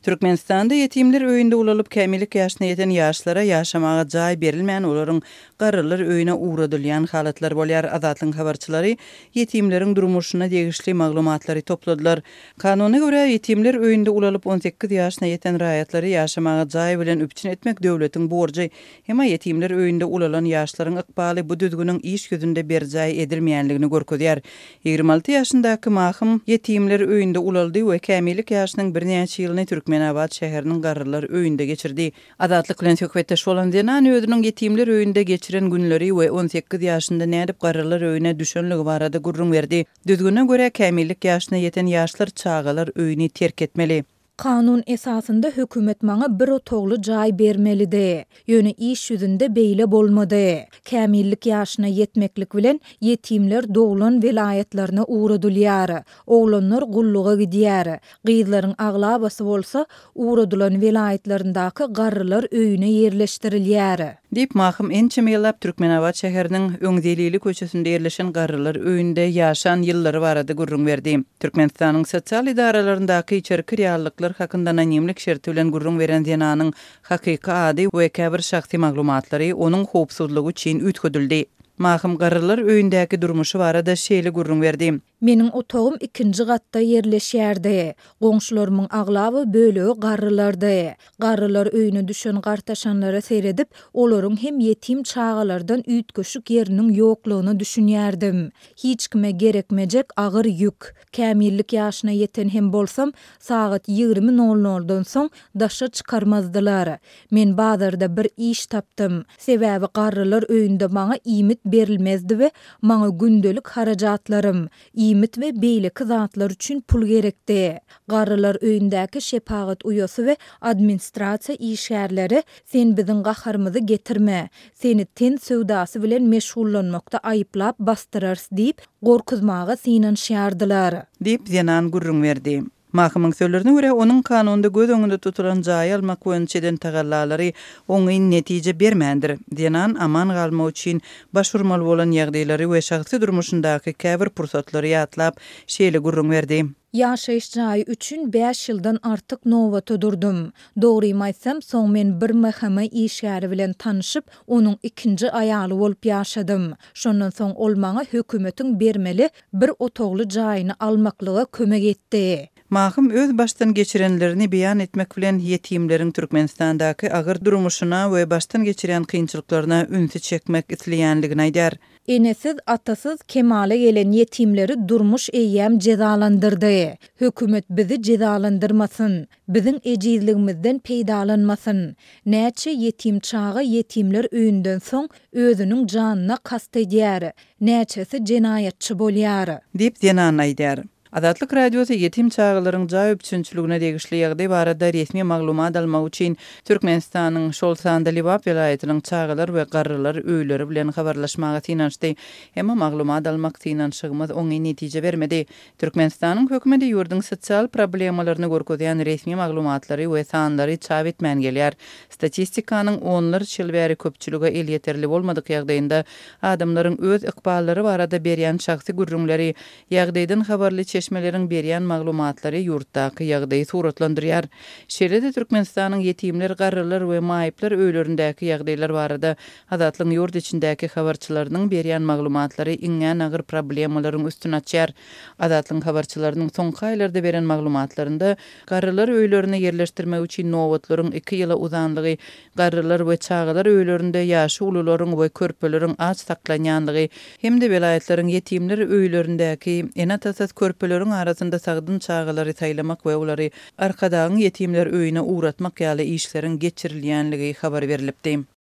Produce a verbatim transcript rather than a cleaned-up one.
Türkmenistanda yetimler öýünde ulalyp kämillik ýaşyna ýeten ýaşlara ýaşamaga jaý berilmän olaryň garrylar öýüne uğradylýan halatlar bolýar. Azatlyň habarçylary yetimleriň durmuşyna degişli maglumatlary topladylar. Kanuny görä yetimler öýünde ulalyp on sekiz ýaşyna ýeten raýatlary ýaşamaga jaý bilen üpçün etmek döwletiň borjy. Hema yetimler öýünde ulalan ýaşlaryň ykbaly bu düzgünüň iş gözünde berjaý edilmeýänligini görkezýär. ýygrimi alty ýaşyndaky mahym yetimler öýünde ulaldy we kämillik ýaşynyň bir näçe ýylyny Türkmenabad şäheriniň garrylar öýünde geçirdi. Azatlyk bilen söhbetdeş bolan Zenan özüniň yetimler öýünde geçiren günleri we on sekiz ýaşynda nädip garrylar öýüne düşenligi barada gurrun berdi. Düzgüne görä kämillik ýaşyna ýeten ýaşlar çağalar öýüni terk etmeli. Kanun esasında hökümet maňa bir otogly jaý bermelidi. Ýöne iş ýüzünde beýle bolmady. Kämillik ýaşyna ýetmeklik bilen yetimler doglan velayetlerine uğradylýar. Oglanlar gulluga gidýär. Gyzlaryň aglabasy bolsa uğradylan velayetlerindäki garrylar öýüne ýerleşdirilýär. Dip mahym ençe ýyllap Türkmenabad şäheriniň Öňdelilik köçesinde ýerleşen garrylar öýünde ýaşan ýyllary barada gurrun berdi. Türkmenistanyň sosial idaralaryndaky içerki reallyklar hakynda anonimlik şerti bilen gurrun beren Zenanyň hakyky ady we käbir şahsy maglumatlary onuň howpsuzlygy üçin üýtgedildi. Mahym garrylar öýündäki durmuşy barada şeýle gurrun berdi. Meniň otogum ikinji gatda ýerleşýärdi. Goňşularyň aglaby bölegi garrylardy. Garrylar öýüne düşen gartaşanlara seyredip, olaryň hem yetim çağalardan üýtgeşik ýeriniň ýoklugyny düşünýärdim. Hiç kime gerekmejek agyr ýük. Kämillik ýaşyna ýeten hem bolsam, sagat ýygrimi nol noldan soň daşa çykarmazdylar. Men bazarda bir iş tapdym. Sebäbi garrylar öýünde maňa iýmit berilmezdi we maňa gündelik harajatlarym, iýmit we beýleki zatlar üçin pul gerekdi. Garrylar öýündäki şepagat uýasy we administrasiýa işgärleri sen biziň gaharymyzy getirme, seni ten söwdasy bilen meşgullanmakda aýyplap bastyrarsy diýip gorkuzmaga synanşýardylar. Dip Zenan gurrun berdi. Mahymyň sözlerine görä onuň kanunda göz öňünde tutulan jaý almak boýunçadan tagallalary oňy netije bermändir. Zenan aman galmak üçin başvurmaly bolan ýagdaýlary we şahsy durmuşyndaky käbir pursatlary ýatlap şeýle gurrun berdi. Ýaşaýyş jaý üçin beş ýyldan artyk nowata durdum. Dogry aýtsam, soň men bir mahkeme işgäri bilen tanyşyp, onuň ikinji aýaly bolup ýaşadym. Şondan soň ol maňa hökümetiň bermeli bir otogly jaýyny almaklyga kömek etdi. Mahym öz baştan geçirenlerini beýan etmek bilen yetimleriň Türkmenistandaky agyr durmuşyna we baştan geçiren kynçylyklaryna ünsi çekmek isleýänligini aýdar. Enesiz atasız kemale gelen yetimleri durmuş eýýäm jezalandyrdy. Hökümet bizi jezalandyrmasyn, biziň ejizligimizden peýdalanmasyn. Näçe yetim çağı yetimler öýünden soň özüniň janyna kast edýär. Näçesi jenaýatçy bolýar. Dip Zenan aýdar. Azatlyk radiosu yetim çağalaryň jaý üçünçiligine degişli ýagdaý barada resmi maglumat almak üçin Türkmenistanyň şol sanda Libap vilayetiniň çağalar we garrylar öýleri bilen habarlaşmaga synanşdy. Hemme maglumat almak synanşygymyz oňy netije bermedi. Türkmenistanyň hökümeti ýurdun sosial problemalaryny görkezýän resmi maglumatlary we sanlary çap etmän gelýär. Statistikanyň onlar ýyl bäri köpçüligi el ýeterli bolmadyk ýagdaýynda adamlaryň öz ykballary barada berýän şahsy gurrunlary ýagdaýdan habarly çeşmeleriň berýän maglumatlary ýurtdaky ýagdaýy suratlandyrýar. Şeýle-de Türkmenistanyň yetimler, garrylar we maýyplar öýlerindäki ýagdaýlar barada azatlyň ýurt içindäki habarçylarynyň berýän maglumatlary iňňän agyr problemalaryň üstüne açýar. Azatlyň habarçylarynyň soňky aýlarda beren maglumatlarynda garrylar öýlerine ýerleşdirmek üçin nowatlaryň iki ýyla uzanlygy, garrylar we çağalar öýlerinde ýaşy ulularyň we körpeleriň aç saklanýanlygy hemde welaýatleriň yetimler öýlerindäki enatasas körpeleriň arasynda sagdyn çağalary taýlamak we ulary arkadaň yetimler öýüne uğratmak ýaly işleriň geçirilýänligi habar berilipdi.